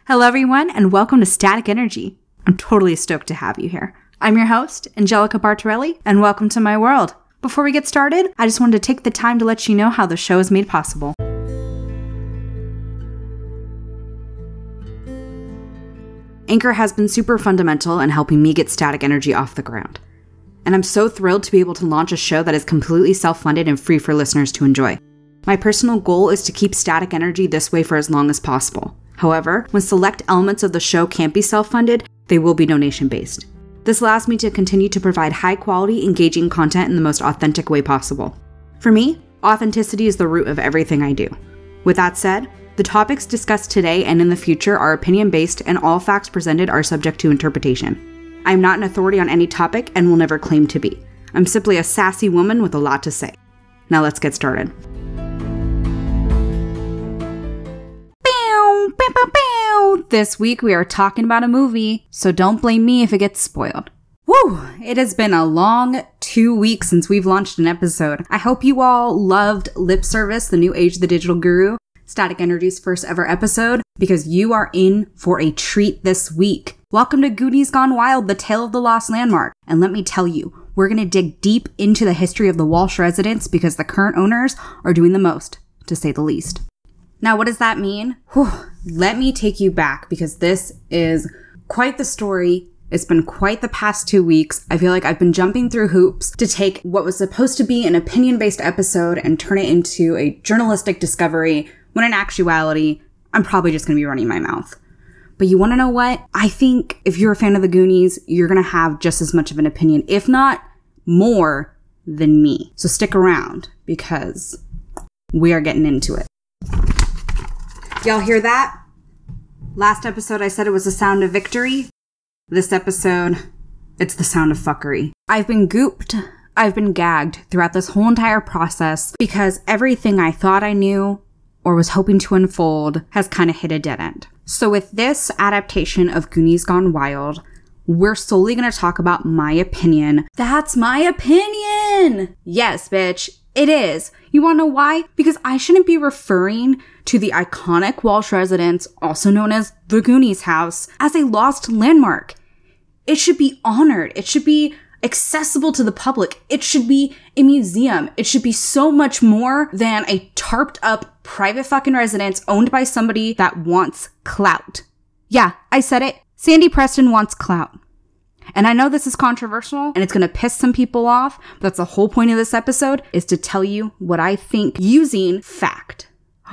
Hello everyone, and welcome to Static Energy. I'm totally stoked to have you here. I'm your host, Angelica Bartorelli, and welcome to my world. Before we get started, I just wanted to take the time to let you know how the show is made possible. Anchor has been super fundamental in helping me get Static Energy off the ground. And I'm so thrilled to be able to launch a show that is completely self-funded and free for listeners to enjoy. My personal goal is to keep Static Energy this way for as long as possible. However, when select elements of the show can't be self-funded, they will be donation-based. This allows me to continue to provide high-quality, engaging content in the most authentic way possible. For me, authenticity is the root of everything I do. With that said, the topics discussed today and in the future are opinion-based, and all facts presented are subject to interpretation. I am not an authority on any topic and will never claim to be. I'm simply a sassy woman with a lot to say. Now let's get started. This week we are talking about a movie, so don't blame me if it gets spoiled. Woo! It has been a long 2 weeks since we've launched an episode. I hope you all loved Lip Service, the New Age of the Digital Guru, Static Energy's first ever episode, because you are in for a treat this week. Welcome to Goonies Gone Wild, the Tale of the Lost Landmark. And let me tell you, we're going to dig deep into the history of the Walsh residence because the current owners are doing the most, to say the least. Now, what does that mean? Let me take you back because this is quite the story. It's been quite the past 2 weeks. I feel like I've been jumping through hoops to take what was supposed to be an opinion-based episode and turn it into a journalistic discovery, when in actuality, I'm probably just going to be running my mouth. But you want to know what? I think if you're a fan of the Goonies, you're going to have just as much of an opinion, if not more, than me. So stick around because we are getting into it. Y'all hear that? Last episode I said it was the sound of victory. This episode, it's the sound of fuckery. I've been gooped, I've been gagged throughout this whole entire process because everything I thought I knew or was hoping to unfold has kind of hit a dead end. So with this adaptation of Goonies Gone Wild, we're solely going to talk about my opinion. That's my opinion! Yes, bitch. It is. You want to know why? Because I shouldn't be referring to the iconic Walsh residence, also known as the Goonies house, as a lost landmark. It should be honored. It should be accessible to the public. It should be a museum. It should be so much more than a tarped up private fucking residence owned by somebody that wants clout. Yeah, I said it. Sandy Preston wants clout. And I know this is controversial and it's going to piss some people off, but that's the whole point of this episode, is to tell you what I think using fact.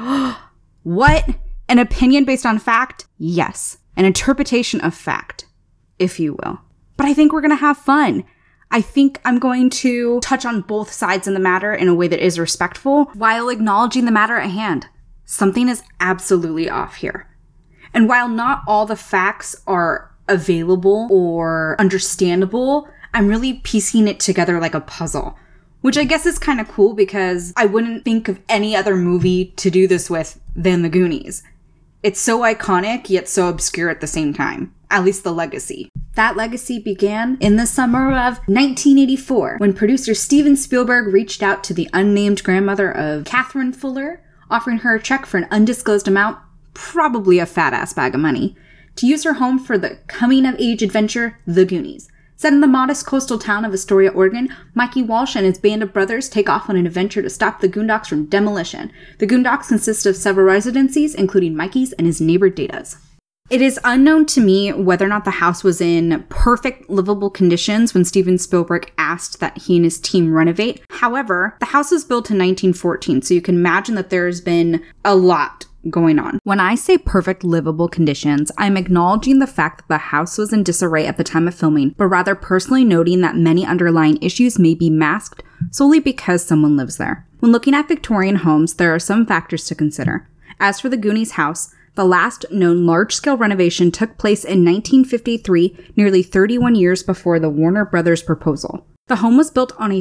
What? An opinion based on fact? Yes. An interpretation of fact, if you will. But I think we're going to have fun. I think I'm going to touch on both sides in the matter in a way that is respectful while acknowledging the matter at hand. Something is absolutely off here. And while not all the facts are available or understandable, I'm really piecing it together like a puzzle, which I guess is kind of cool because I wouldn't think of any other movie to do this with than The Goonies. It's so iconic yet so obscure at the same time, at least the legacy. That legacy began in the summer of 1984 when producer Steven Spielberg reached out to the unnamed grandmother of Catherine Fuller, offering her a check for an undisclosed amount, probably a fat-ass bag of money, to use her home for the coming-of-age adventure, The Goonies. Set in the modest coastal town of Astoria, Oregon, Mikey Walsh and his band of brothers take off on an adventure to stop the Goondocks from demolition. The Goondocks consist of several residencies, including Mikey's and his neighbor Data's. It is unknown to me whether or not the house was in perfect livable conditions when Steven Spielberg asked that he and his team renovate. However, the house was built in 1914, so you can imagine that there's been a lot going on. When I say perfect livable conditions, I'm acknowledging the fact that the house was in disarray at the time of filming, but rather personally noting that many underlying issues may be masked solely because someone lives there. When looking at Victorian homes, there are some factors to consider. As for the Goonies house, the last known large-scale renovation took place in 1953, nearly 31 years before the Warner Brothers proposal. The home was built on a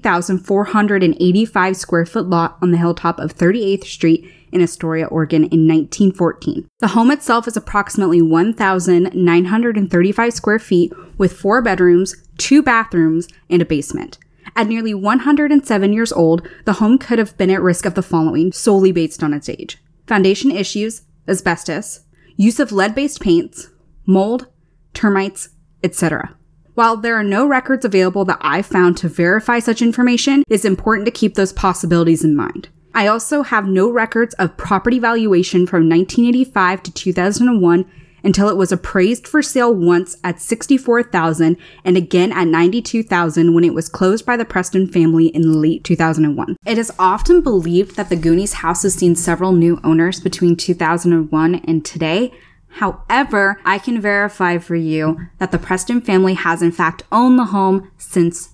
3,485 square foot lot on the hilltop of 38th Street in Astoria, Oregon in 1914. The home itself is approximately 1,935 square feet with 4 bedrooms, 2 bathrooms, and a basement. At nearly 107 years old, the home could have been at risk of the following, solely based on its age: foundation issues, asbestos, use of lead-based paints, mold, termites, etc. While there are no records available that I've found to verify such information, it is important to keep those possibilities in mind. I also have no records of property valuation from 1985 to 2001 until it was appraised for sale once at $64,000 and again at $92,000 when it was closed by the Preston family in late 2001. It is often believed that the Goonies house has seen several new owners between 2001 and today. However, I can verify for you that the Preston family has in fact owned the home since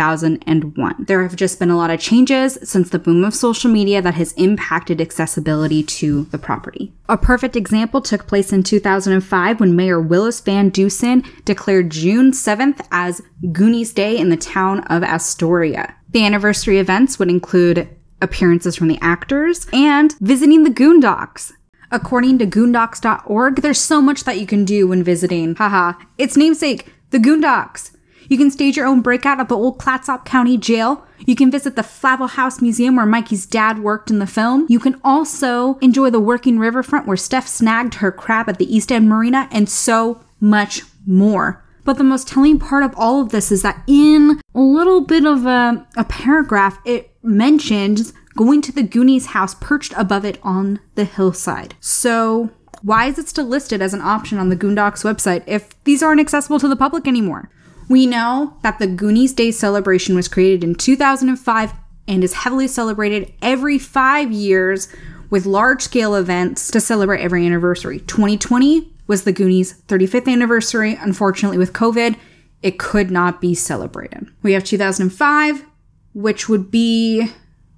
2001. There have just been a lot of changes since the boom of social media that has impacted accessibility to the property. A perfect example took place in 2005 when Mayor Willis Van Dusen declared June 7th as Goonies Day in the town of Astoria. The anniversary events would include appearances from the actors and visiting the Goondocks. According to Goondocks.org, there's so much that you can do when visiting. Haha, its namesake, the Goondocks. You can stage your own breakout at the old Clatsop County Jail. You can visit the Flavel House Museum where Mikey's dad worked in the film. You can also enjoy the working riverfront where Steph snagged her crab at the East End Marina, and so much more. But the most telling part of all of this is that in a little bit of a paragraph, it mentions going to the Goonies house perched above it on the hillside. So why is it still listed as an option on the Goondocks website if these aren't accessible to the public anymore? We know that the Goonies Day celebration was created in 2005 and is heavily celebrated every 5 years with large-scale events to celebrate every anniversary. 2020 was the Goonies' 35th anniversary. Unfortunately, with COVID, it could not be celebrated. We have 2005, which would be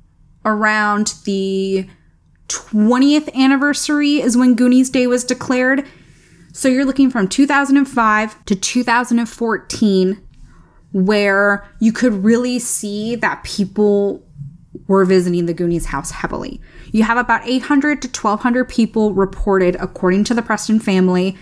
around the 20th anniversary is when Goonies Day was declared. So you're looking from 2005 to 2014, where you could really see that people were visiting the Goonies house heavily. You have about 800 to 1,200 people reported, according to the Preston family,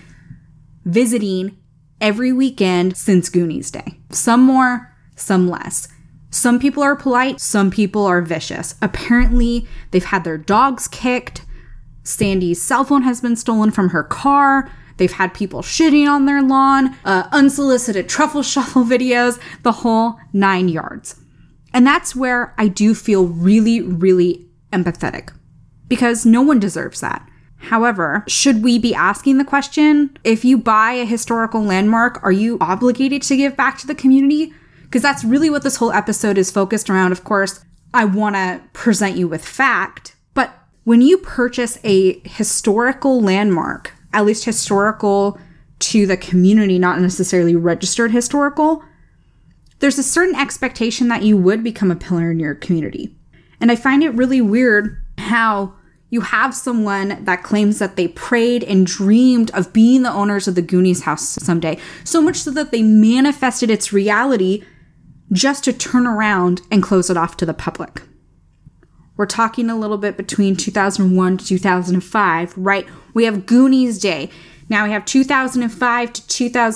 visiting every weekend since Goonies Day. Some more, some less. Some people are polite, some people are vicious. Apparently, they've had their dogs kicked. Sandy's cell phone has been stolen from her car. They've had people shitting on their lawn, unsolicited truffle shuffle videos, the whole 9 yards. And that's where I do feel really, really empathetic, because no one deserves that. However, should we be asking the question, if you buy a historical landmark, are you obligated to give back to the community? Because that's really what this whole episode is focused around. Of course, I want to present you with fact, but when you purchase a historical landmark, at least historical to the community, not necessarily registered historical, there's a certain expectation that you would become a pillar in your community. And I find it really weird how you have someone that claims that they prayed and dreamed of being the owners of the Goonies house someday, so much so that they manifested its reality just to turn around and close it off to the public. We're talking a little bit between 2001 to 2005, right? We have Goonies Day. Now we have 2005 to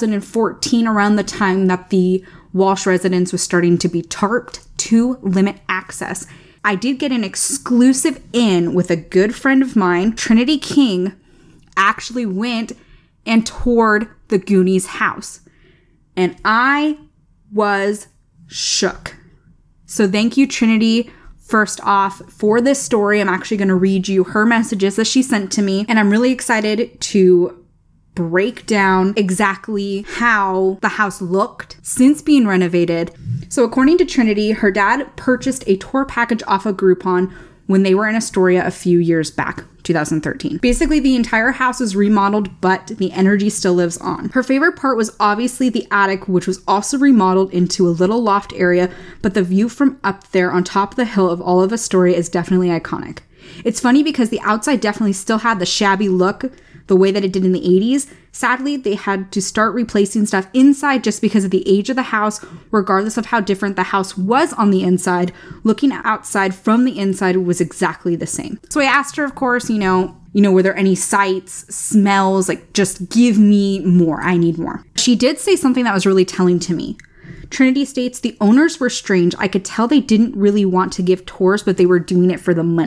2014, around the time that the Walsh residence was starting to be tarped to limit access. I did get an exclusive in with a good friend of mine. Trinity King actually went and toured the Goonies house. And I was shook. So thank you, Trinity, first off, for this story. I'm actually going to read you her messages that she sent to me. And I'm really excited to break down exactly how the house looked since being renovated. So according to Trinity, her dad purchased a tour package off of Groupon when they were in Astoria a few years back, 2013. Basically, the entire house was remodeled, but the energy still lives on. Her favorite part was obviously the attic, which was also remodeled into a little loft area, but the view from up there on top of the hill of all of Astoria is definitely iconic. It's funny because the outside definitely still had the shabby look, the way that it did in the 80s. Sadly, they had to start replacing stuff inside just because of the age of the house, regardless of how different the house was on the inside. Looking outside from the inside was exactly the same. So I asked her, of course, were there any sights, smells, like just give me more. I need more. She did say something that was really telling to me. Trinity states, the owners were strange. I could tell they didn't really want to give tours, but they were doing it for the money.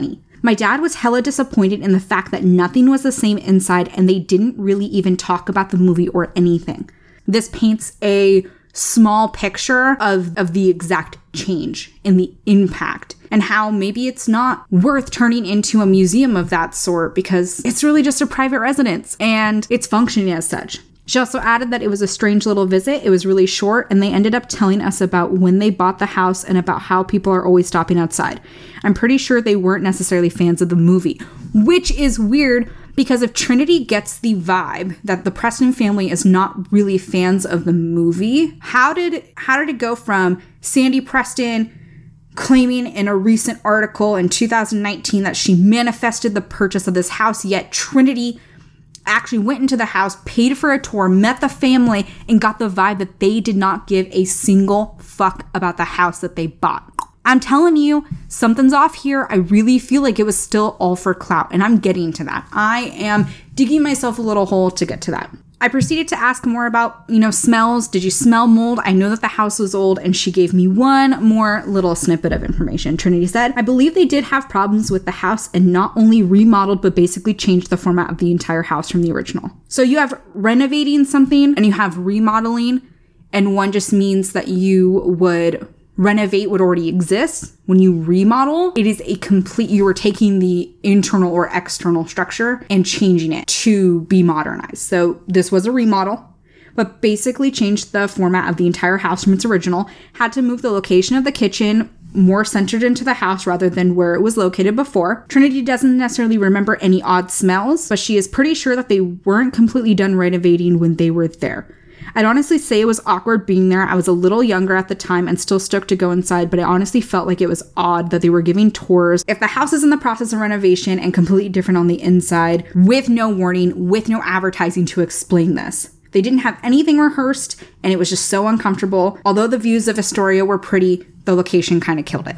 My dad was hella disappointed in the fact that nothing was the same inside and they didn't really even talk about the movie or anything. This paints a small picture of the exact change and the impact and how maybe it's not worth turning into a museum of that sort because it's really just a private residence and it's functioning as such. She also added that it was a strange little visit. It was really short, and they ended up telling us about when they bought the house and about how people are always stopping outside. I'm pretty sure they weren't necessarily fans of the movie, which is weird because if Trinity gets the vibe that the Preston family is not really fans of the movie, how did it go from Sandy Preston claiming in a recent article in 2019 that she manifested the purchase of this house, yet Trinity actually went into the house, paid for a tour, met the family, and got the vibe that they did not give a single fuck about the house that they bought. I'm telling you, something's off here. I really feel like it was still all for clout, and I'm getting to that. I am digging myself a little hole to get to that. I proceeded to ask more about, smells. Did you smell mold? I know that the house was old, and she gave me one more little snippet of information. Trinity said, I believe they did have problems with the house and not only remodeled, but basically changed the format of the entire house from the original. So you have renovating something and you have remodeling, and one just means that you would renovate what already exists. When you remodel, it is you are taking the internal or external structure and changing it to be modernized. So this was a remodel, but basically changed the format of the entire house from its original, had to move the location of the kitchen more centered into the house rather than where it was located before. Trinity doesn't necessarily remember any odd smells, but she is pretty sure that they weren't completely done renovating when they were there. I'd honestly say it was awkward being there. I was a little younger at the time and still stoked to go inside, but I honestly felt like it was odd that they were giving tours. If the house is in the process of renovation and completely different on the inside, with no warning, with no advertising to explain this. They didn't have anything rehearsed, and it was just so uncomfortable. Although the views of Astoria were pretty, the location kind of killed it.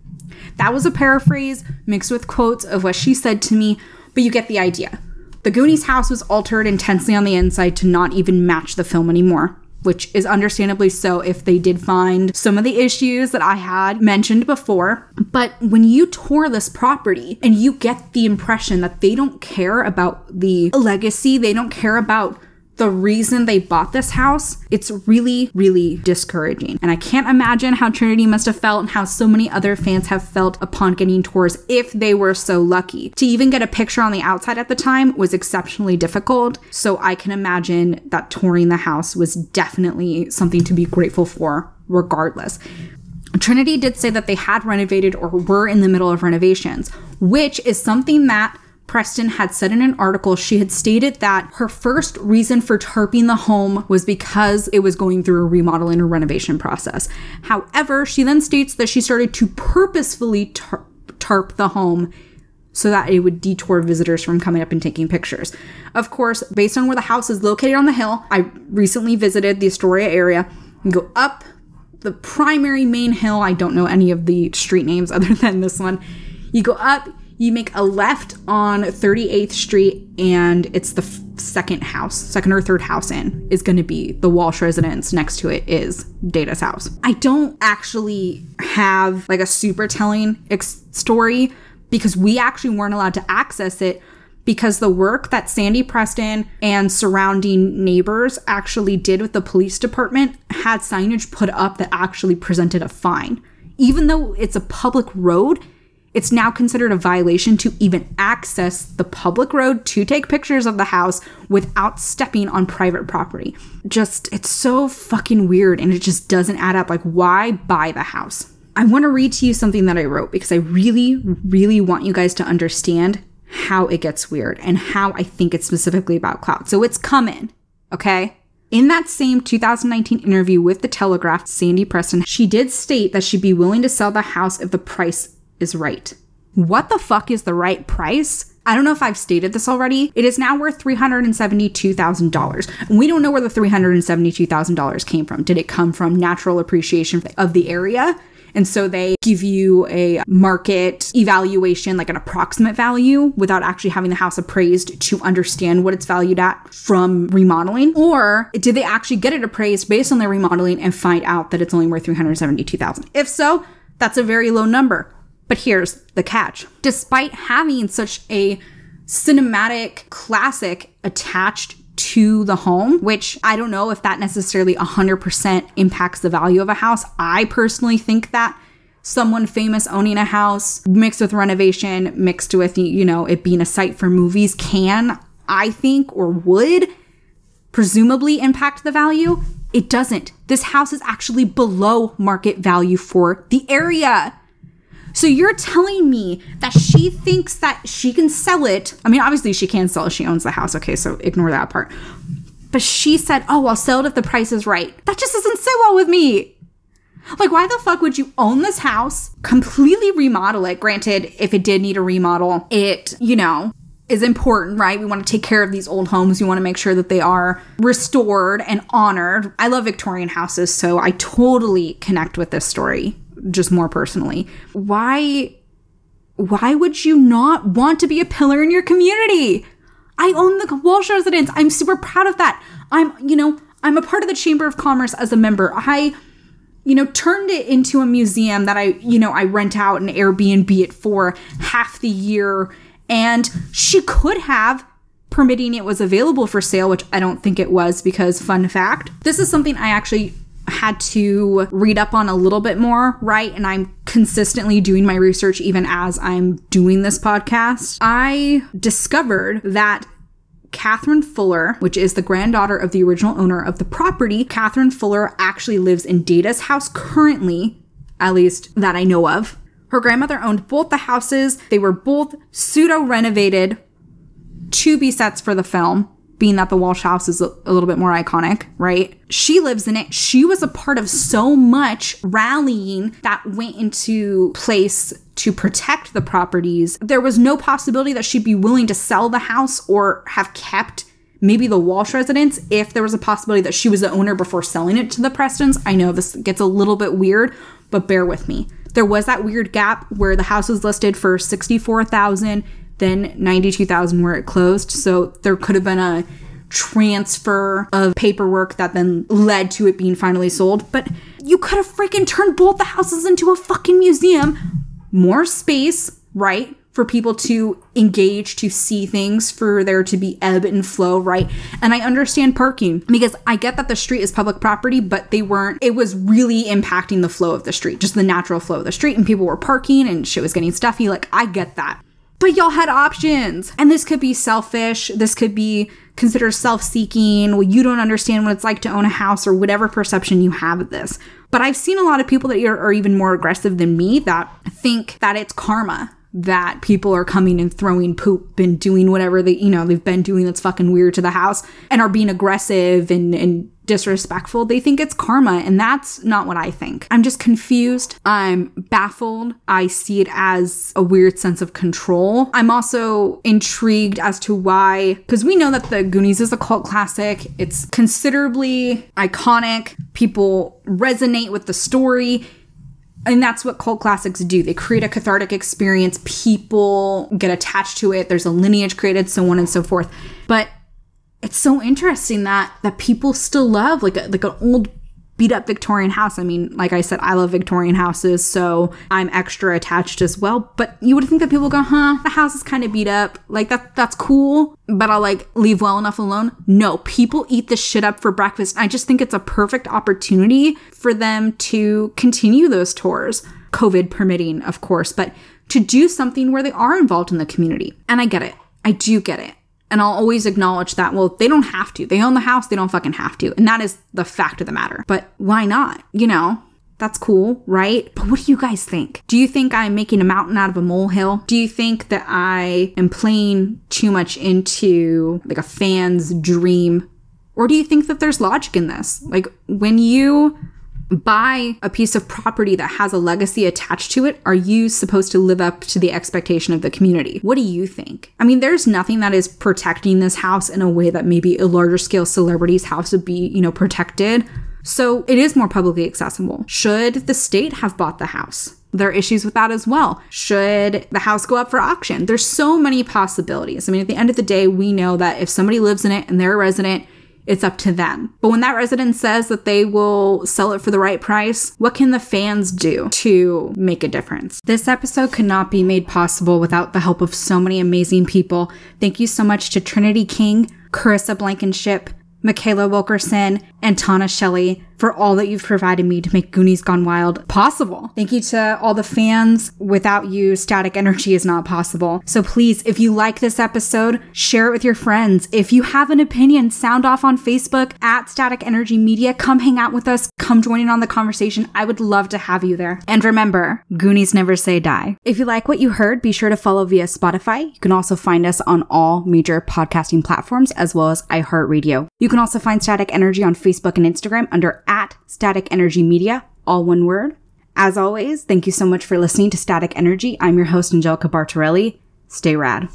That was a paraphrase mixed with quotes of what she said to me, but you get the idea. The Goonies house was altered intensely on the inside to not even match the film anymore, which is understandably so if they did find some of the issues that I had mentioned before. But when you tour this property and you get the impression that they don't care about the legacy, they don't care about the reason they bought this house, it's really, really discouraging. And I can't imagine how Trinity must have felt and how so many other fans have felt upon getting tours if they were so lucky. To even get a picture on the outside at the time was exceptionally difficult. So I can imagine that touring the house was definitely something to be grateful for regardless. Trinity did say that they had renovated or were in the middle of renovations, which is something that Preston had said in an article. She had stated that her first reason for tarping the home was because it was going through a remodeling or renovation process. However, she then states that she started to purposefully tarp the home so that it would detour visitors from coming up and taking pictures. Of course, based on where the house is located on the hill, I recently visited the Astoria area. You go up the primary main hill. I don't know any of the street names other than this one. You go up, you make a left on 38th Street, and it's the second or third house in is going to be the Walsh residence. Next to it is Data's house. I don't actually have like a super telling story because we actually weren't allowed to access it because the work that Sandy Preston and surrounding neighbors actually did with the police department had signage put up that actually presented a fine. Even though it's a public road, it's now considered a violation to even access the public road to take pictures of the house without stepping on private property. It's so fucking weird, and it just doesn't add up. Like, why buy the house? I want to read to you something that I wrote because I really, really want you guys to understand how it gets weird and how I think it's specifically about clout. So it's coming, okay? In that same 2019 interview with The Telegraph, Sandy Preston, she did state that she'd be willing to sell the house if the price is right. What the fuck is the right price? I don't know if I've stated this already. It is now worth $372,000. And we don't know where the $372,000 came from. Did it come from natural appreciation of the area? And so they give you a market evaluation, like an approximate value, without actually having the house appraised to understand what it's valued at from remodeling? Or did they actually get it appraised based on their remodeling and find out that it's only worth $372,000? If so, that's a very low number. But here's the catch. Despite having such a cinematic classic attached to the home, which I don't know if that necessarily 100% impacts the value of a house. I personally think that someone famous owning a house mixed with renovation, mixed with, it being a site for movies can, I think, or would presumably impact the value. It doesn't. This house is actually below market value for the area. So you're telling me that she thinks that she can sell it. I mean, obviously she can sell it. She owns the house. Okay, so ignore that part. But she said, oh, I'll sell it if the price is right. That just doesn't sit well with me. Like, why the fuck would you own this house, completely remodel it? Granted, if it did need a remodel, it, is important, right? We want to take care of these old homes. We want to make sure that they are restored and honored. I love Victorian houses, so I totally connect with this story. Just more personally. Why would you not want to be a pillar in your community? I own the Walsh residence. I'm super proud of that. I'm a part of the Chamber of Commerce as a member. I, turned it into a museum that I rent out and Airbnb it for half the year. And she could have, permitting it was available for sale, which I don't think it was, because fun fact, this is something I actually had to read up on a little bit more, right? And I'm consistently doing my research even as I'm doing this podcast. I discovered that Catherine Fuller, which is the granddaughter of the original owner of the property, Catherine Fuller actually lives in Data's house currently, at least that I know of. Her grandmother owned both the houses. They were both pseudo-renovated to be sets for the film, being that the Walsh house is a little bit more iconic, right? She lives in it. She was a part of so much rallying that went into place to protect the properties. There was no possibility that she'd be willing to sell the house or have kept maybe the Walsh residence if there was a possibility that she was the owner before selling it to the Prestons. I know this gets a little bit weird, but bear with me. There was that weird gap where the house was listed for $64,000, then $92,000 where it closed. So there could have been a transfer of paperwork that then led to it being finally sold. But you could have freaking turned both the houses into a fucking museum. More space, right? For people to engage, to see things, for there to be ebb and flow, right? And I understand parking because I get that the street is public property, but it was really impacting the flow of the street, just the natural flow of the street, and people were parking and shit was getting stuffy. Like, I get that. But y'all had options. And this could be selfish. This could be considered self-seeking. Well, you don't understand what it's like to own a house, or whatever perception you have of this. But I've seen a lot of people that are even more aggressive than me that think that it's karma, that people are coming and throwing poop and doing whatever they've been doing that's fucking weird to the house and are being aggressive and disrespectful. They think it's karma, and that's not what I think. I'm just confused. I'm baffled. I see it as a weird sense of control. I'm also intrigued as to why, because we know that The Goonies is a cult classic. It's considerably iconic. People resonate with the story. And that's what cult classics do. They create a cathartic experience. People get attached to it. There's a lineage created, so on and so forth. But it's so interesting that people still love like an old beat up Victorian house. I mean, like I said, I love Victorian houses, so I'm extra attached as well. But you would think that people go, the house is kind of beat up. Like that's cool, but I'll like leave well enough alone. No, people eat this shit up for breakfast. I just think it's a perfect opportunity for them to continue those tours, COVID permitting, of course, but to do something where they are involved in the community. And I get it. I do get it. And I'll always acknowledge that, well, they don't have to. They own the house. They don't fucking have to. And that is the fact of the matter. But why not? That's cool, right? But what do you guys think? Do you think I'm making a mountain out of a molehill? Do you think that I am playing too much into like a fan's dream? Or do you think that there's logic in this? Like, when you buy a piece of property that has a legacy attached to it, are you supposed to live up to the expectation of the community? What do you think? I mean, there's nothing that is protecting this house in a way that maybe a larger scale celebrity's house would be, protected. So it is more publicly accessible. Should the state have bought the house? There are issues with that as well. Should the house go up for auction? There's so many possibilities. I mean, at the end of the day, we know that if somebody lives in it and they're a resident, it's up to them. But when that resident says that they will sell it for the right price, what can the fans do to make a difference? This episode could not be made possible without the help of so many amazing people. Thank you so much to Trinity King, Carissa Blankenship, Michaela Wilkerson, and Tana Shelley for all that you've provided me to make Goonies Gone Wild possible. Thank you to all the fans. Without you, Static Energy is not possible. So please, if you like this episode, share it with your friends. If you have an opinion, sound off on Facebook at Static Energy Media. Come hang out with us. Come join in on the conversation. I would love to have you there. And remember, Goonies never say die. If you like what you heard, be sure to follow via Spotify. You can also find us on all major podcasting platforms as well as iHeartRadio. You can also find Static Energy on Facebook and Instagram under at Static Energy Media, all one word. As always, thank you so much for listening to Static Energy. I'm your host, Angelica Bartarelli. Stay rad.